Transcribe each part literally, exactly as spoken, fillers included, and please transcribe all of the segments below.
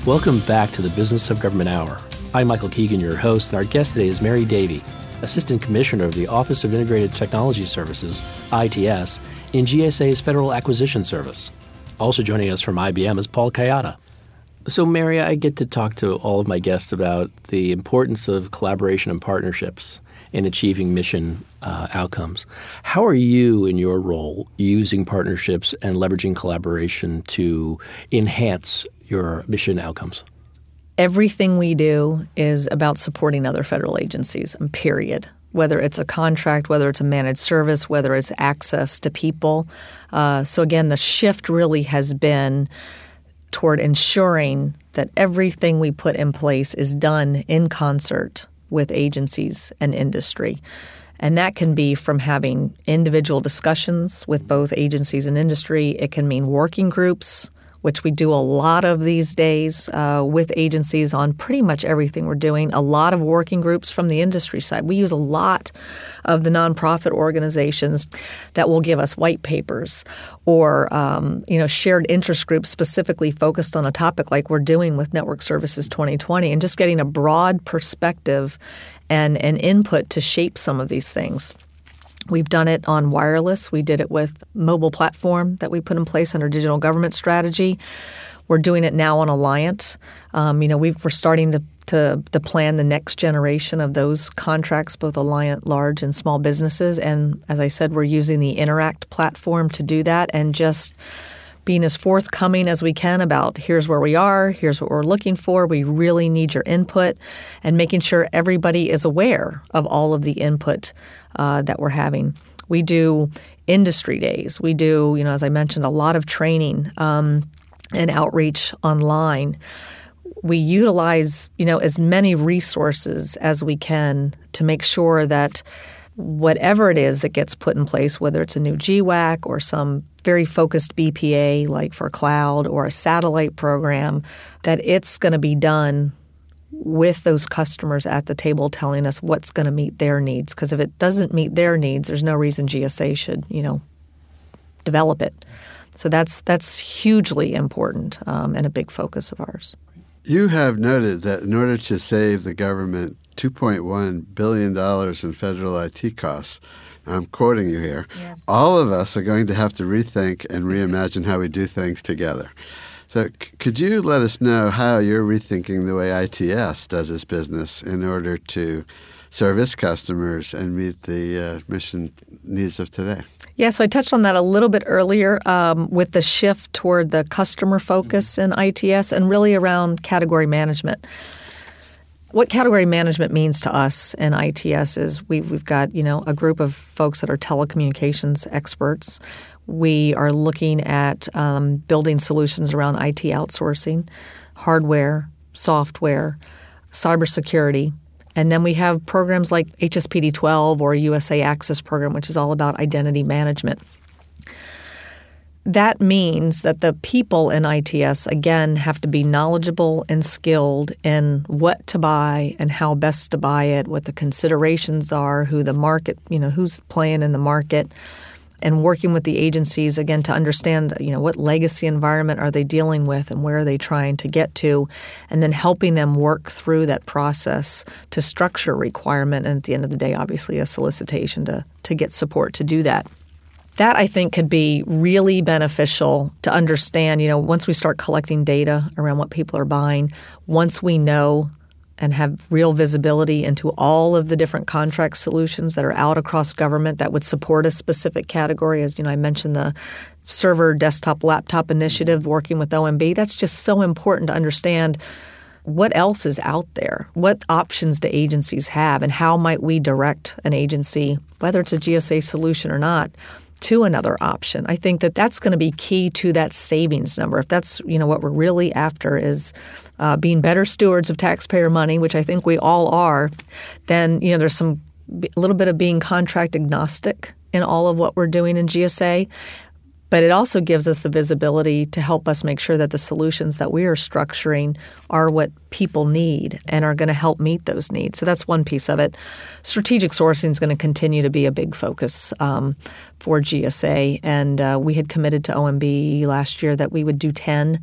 Welcome back to the Business of Government Hour. I'm Michael Keegan, your host, and our guest today is Mary Davey, Assistant Commissioner of the Office of Integrated Technology Services, I T S, in G S A's Federal Acquisition Service. Also joining us from I B M is Paul Kayada. So, Mary, I get to talk to all of my guests about the importance of collaboration and partnerships in achieving mission uh, outcomes. How are you, in your role, using partnerships and leveraging collaboration to enhance your mission outcomes? Everything we do is about supporting other federal agencies, period. Whether it's a contract, whether it's a managed service, whether it's access to people. Uh, so again, the shift really has been toward ensuring that everything we put in place is done in concert with agencies and industry. And that can be from having individual discussions with both agencies and industry. It can mean working groups, which we do a lot of these days uh, with agencies on pretty much everything we're doing. A lot of working groups from the industry side. We use a lot of the nonprofit organizations that will give us white papers or um, you know shared interest groups specifically focused on a topic like we're doing with Network Services twenty twenty, and just getting a broad perspective and an input to shape some of these things. We've done it on wireless. We did it with mobile platform that we put in place under digital government strategy. We're doing it now on Alliant. Um, you know, we've, we're starting to, to to plan the next generation of those contracts, both Alliant large and small businesses. And as I said, we're using the Interact platform to do that and just being as forthcoming as we can about here's where we are, here's what we're looking for, we really need your input, and making sure everybody is aware of all of the input uh, that we're having. We do industry days. We do, you know, as I mentioned, a lot of training um, and outreach online. We utilize, you know, as many resources as we can to make sure that whatever it is that gets put in place, whether it's a new G WAC or some very focused B P A like for cloud or a satellite program, that it's going to be done with those customers at the table telling us what's going to meet their needs. Because if it doesn't meet their needs, there's no reason G S A should, you know, develop it. So that's that's hugely important um, and a big focus of ours. You have noted that in order to save the government two point one billion dollars in federal I T costs, I'm quoting you here, yes, all of us are going to have to rethink and reimagine how we do things together. So c- could you let us know how you're rethinking the way I T S does its business in order to service customers and meet the uh, mission needs of today? Yeah, so I touched on that a little bit earlier um, with the shift toward the customer focus mm-hmm. in I T S and really around category management. What category management means to us in I T S is we've, we've got, you know, a group of folks that are telecommunications experts. We are looking at um, building solutions around I T outsourcing, hardware, software, cybersecurity. And then we have programs like H S P D twelve or U S A Access program, which is all about identity management. That means that the people in I T S, again, have to be knowledgeable and skilled in what to buy and how best to buy it, what the considerations are, who the market, you know, who's playing in the market, and working with the agencies, again, to understand, you know, what legacy environment are they dealing with and where are they trying to get to, and then helping them work through that process to structure a requirement, and at the end of the day, obviously, a solicitation to to get support to do that. That, I think, could be really beneficial to understand, you know, once we start collecting data around what people are buying, once we know and have real visibility into all of the different contract solutions that are out across government that would support a specific category. As you know, I mentioned the server, desktop, laptop initiative working with O M B. That's just so important to understand what else is out there. What options do agencies have, and how might we direct an agency, whether it's a G S A solution or not, to another option? I think that that's going to be key to that savings number. If that's, you know, what we're really after is uh, being better stewards of taxpayer money, which I think we all are, then, you know, there's some a little bit of being contract agnostic in all of what we're doing in G S A. But it also gives us the visibility to help us make sure that the solutions that we are structuring are what people need and are going to help meet those needs. So that's one piece of it. Strategic sourcing is going to continue to be a big focus um, for G S A. And uh, we had committed to O M B last year that we would do ten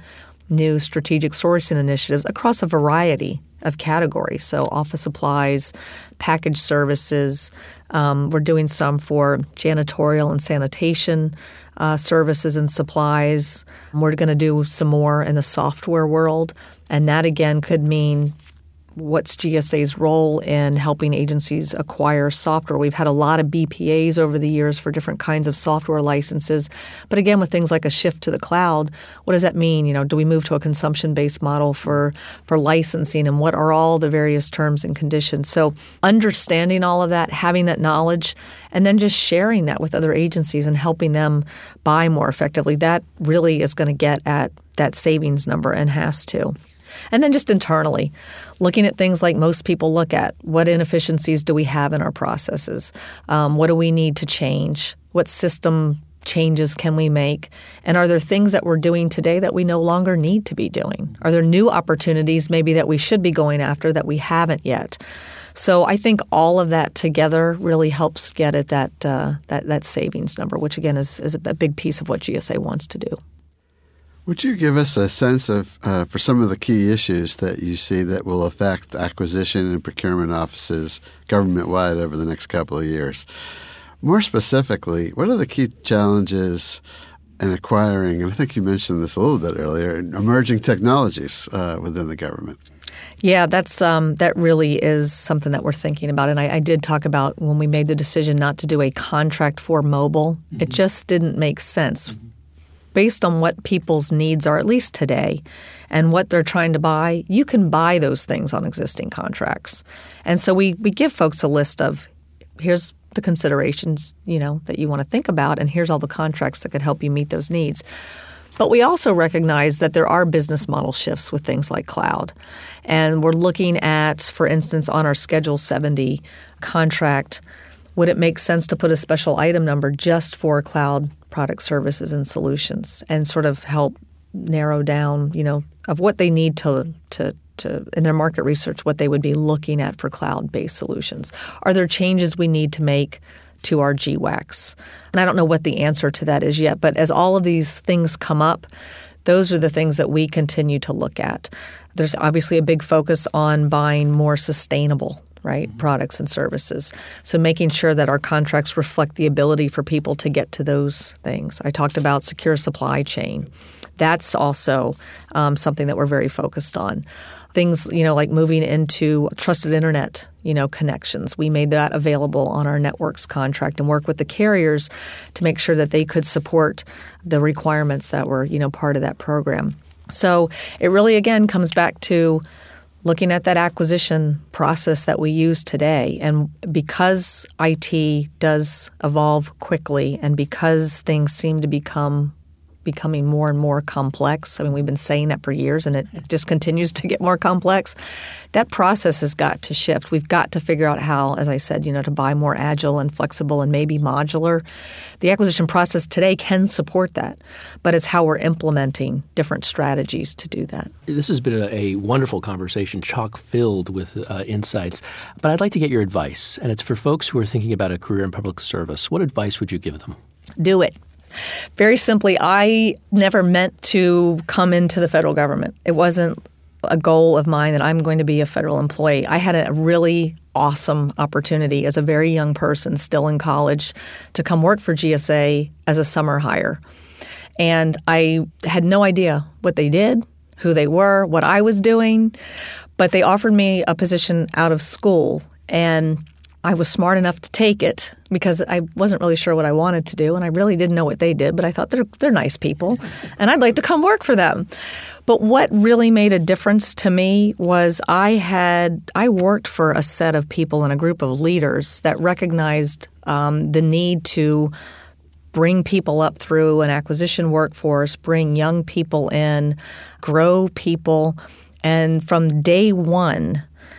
new strategic sourcing initiatives across a variety of categories. So office supplies, package services. Um, we're doing some for janitorial and sanitation uh, services and supplies. We're going to do some more in the software world. And that, again, could mean what's G S A's role in helping agencies acquire software. We've had a lot of B P As over the years for different kinds of software licenses. But again, with things like a shift to the cloud, what does that mean? You know, do we move to a consumption-based model for, for licensing, and what are all the various terms and conditions? So understanding all of that, having that knowledge, and then just sharing that with other agencies and helping them buy more effectively, that really is going to get at that savings number and has to. And then just internally, looking at things like most people look at. What inefficiencies do we have in our processes? Um, what do we need to change? What system changes can we make? And are there things that we're doing today that we no longer need to be doing? Are there new opportunities maybe that we should be going after that we haven't yet? So I think all of that together really helps get at that uh, that, that savings number, which again is, is a big piece of what G S A wants to do. Would you give us a sense of, uh, for some of the key issues that you see that will affect acquisition and procurement offices government-wide over the next couple of years? More specifically, what are the key challenges in acquiring, and I think you mentioned this a little bit earlier, emerging technologies uh, within the government? Yeah, that's um, that really is something that we're thinking about. And I, I did talk about when we made the decision not to do a contract for mobile. Mm-hmm. It just didn't make sense. Mm-hmm. Based on what people's needs are, at least today, and what they're trying to buy, you can buy those things on existing contracts. And so we we give folks a list of, here's the considerations, you know, that you want to think about, and here's all the contracts that could help you meet those needs. But we also recognize that there are business model shifts with things like cloud. And we're looking at, for instance, on our Schedule seventy contract, would it make sense to put a special item number just for cloud product services and solutions and sort of help narrow down, you know, of what they need to to to in their market research, what they would be looking at for cloud-based solutions? Are there changes we need to make to our G WACs? And I don't know what the answer to that is yet, but as all of these things come up, those are the things that we continue to look at. There's obviously a big focus on buying more sustainable right, mm-hmm. products and services. So making sure that our contracts reflect the ability for people to get to those things. I talked about secure supply chain. That's also um, something that we're very focused on. Things, you know, like moving into trusted internet, you know, connections. We made that available on our networks contract and work with the carriers to make sure that they could support the requirements that were, you know, part of that program. So it really, again, comes back to looking at that acquisition process that we use today. And because I T does evolve quickly and because things seem to become becoming more and more complex, I mean, we've been saying that for years and it just continues to get more complex, that process has got to shift. We've got to figure out how, as I said, you know, to buy more agile and flexible and maybe modular. The acquisition process today can support that, but it's how we're implementing different strategies to do that. This has been a, a wonderful conversation, chock-filled with uh, insights, but I'd like to get your advice, and it's for folks who are thinking about a career in public service. What advice would you give them? Do it. Very simply, I never meant to come into the federal government. It wasn't a goal of mine that I'm going to be a federal employee. I had a really awesome opportunity as a very young person still in college to come work for G S A as a summer hire. And I had no idea what they did, who they were, what I was doing, but they offered me a position out of school. And I was smart enough to take it because I wasn't really sure what I wanted to do, and I really didn't know what they did, but I thought they're they're nice people, and I'd like to come work for them. But what really made a difference to me was I had I worked for a set of people and a group of leaders that recognized um, the need to bring people up through an acquisition workforce, bring young people in, grow people, and from day one,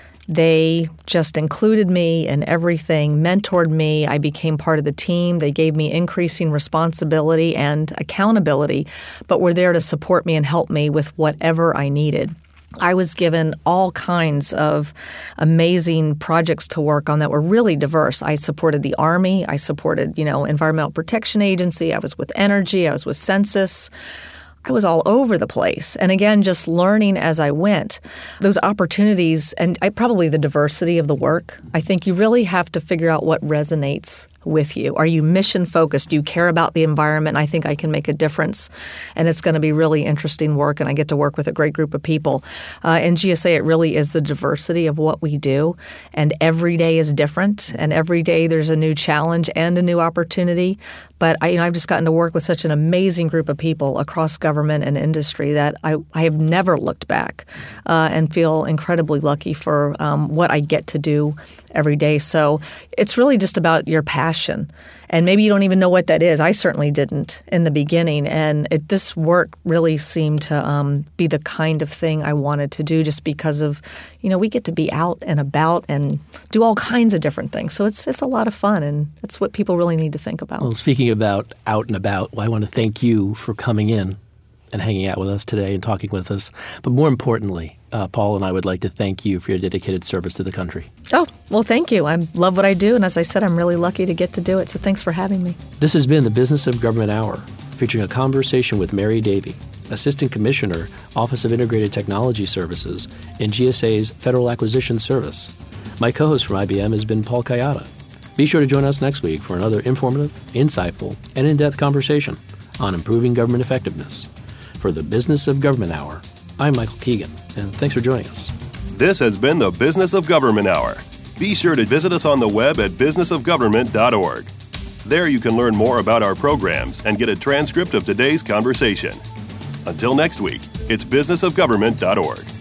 they just included me in everything, mentored me. I became part of the team. They gave me increasing responsibility and accountability, but were there to support me and help me with whatever I needed. I was given all kinds of amazing projects to work on that were really diverse. I supported the Army. I supported, you know, Environmental Protection Agency. I was with Energy. I was with Census. I was all over the place. And again, just learning as I went, those opportunities and I, probably the diversity of the work. I think you really have to figure out what resonates with you. Are you mission focused? Do you care about the environment? I think I can make a difference. And it's going to be really interesting work. And I get to work with a great group of people. Uh, in G S A, it really is the diversity of what we do. And every day is different. And every day there's a new challenge and a new opportunity. But I, you know, I've just gotten to work with such an amazing group of people across government and industry that I, I have never looked back uh, and feel incredibly lucky for um, what I get to do every day. So it's really just about your passion. And maybe you don't even know what that is. I certainly didn't in the beginning. And it, this work really seemed to um, be the kind of thing I wanted to do just because of, you know, we get to be out and about and do all kinds of different things. So it's it's a lot of fun, and that's what people really need to think about. Well, speaking about out and about, well, I want to thank you for coming in and hanging out with us today and talking with us. But more importantly, uh, Paul and I would like to thank you for your dedicated service to the country. Oh, well, thank you. I love what I do. And as I said, I'm really lucky to get to do it. So thanks for having me. This has been the Business of Government Hour, featuring a conversation with Mary Davey, Assistant Commissioner, Office of Integrated Technology Services in G S A's Federal Acquisition Service. My co-host from I B M has been Paul Kayada. Be sure to join us next week for another informative, insightful, and in-depth conversation on improving government effectiveness. For the Business of Government Hour, I'm Michael Keegan, and thanks for joining us. This has been the Business of Government Hour. Be sure to visit us on the web at business of government dot org. There you can learn more about our programs and get a transcript of today's conversation. Until next week, it's business of government dot org.